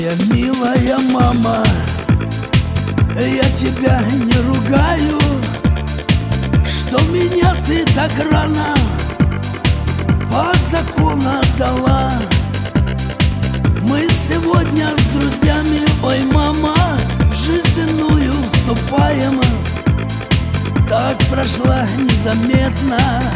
Моя милая мама, я тебя не ругаю, что меня ты так рано по закону отдала. Мы сегодня с друзьями, ой, мама, в жизненную вступаем. Так прошла незаметно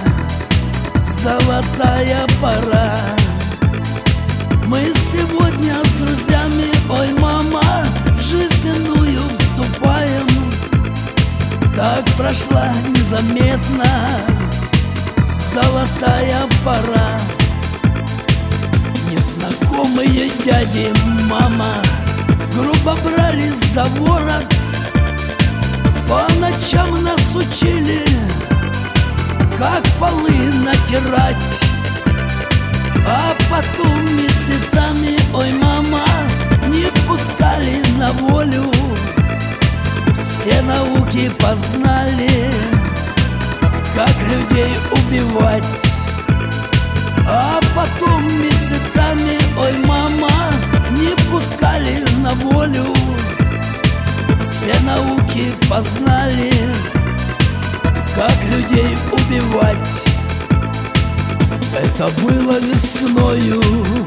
золотая пора. Мы сегодня с друзьями, ой, мама, в жизненную вступаем. Так прошла незаметно золотая пора. Незнакомые дяди, мама, грубо брали за ворот, по ночам нас учили, как полы натирать. А потом месяцами, ой, мама, не пускали на волю. Все науки познали, как людей убивать. А потом месяцами, ой, мама, не пускали на волю. Все науки познали, как людей убивать. Это было весною,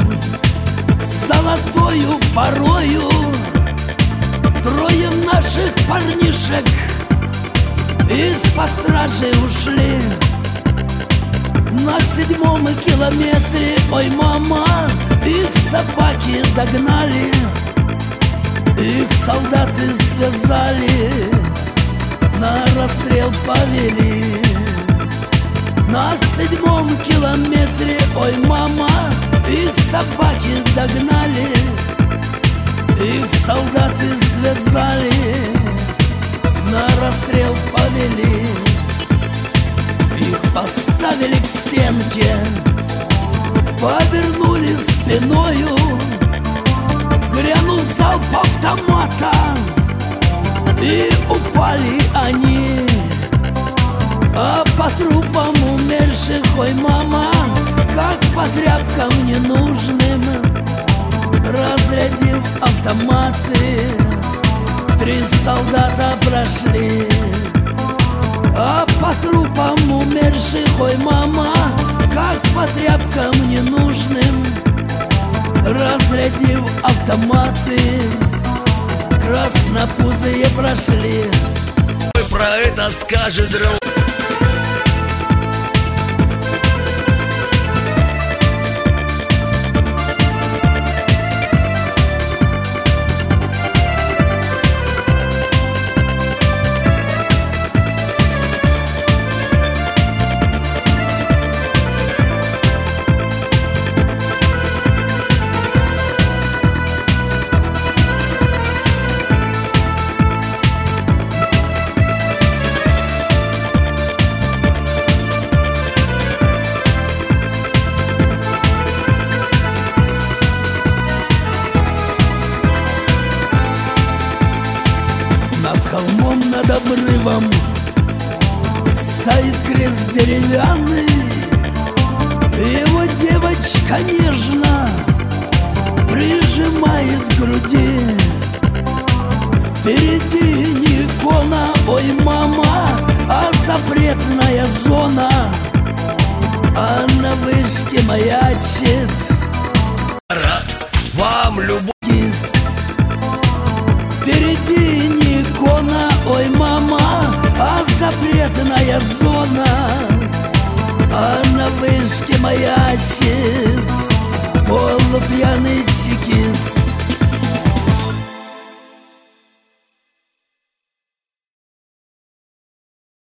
золотою порою. Трое наших парнишек из-под стражи ушли. На 7-м километре, ой, мама, их собаки догнали. Их солдаты связали, на расстрел повели. На 7-м километре, ой, мама, их собаки догнали. Их солдаты связали, на расстрел повели. Их поставили к стенке, повернули спиною. Грянул залп автомата, и упали они. А по трупам умерших, ой, мама, как по тряпкам ненужным, разрядив автоматы, 3 солдата прошли. А по трупам умерших, ой, мама, как по тряпкам ненужным, разрядив автоматы, краснопузые прошли. Про это скажет друг. Над холмом, над обрывом стоит крест деревянный. Его девочка нежно прижимает к груди. Впереди не икона, ой, мама, а запретная зона. А на вышке маячит Вам любовь. Впереди не икона, ой, мама, а запретная зона. А на вышке маячит полупьяный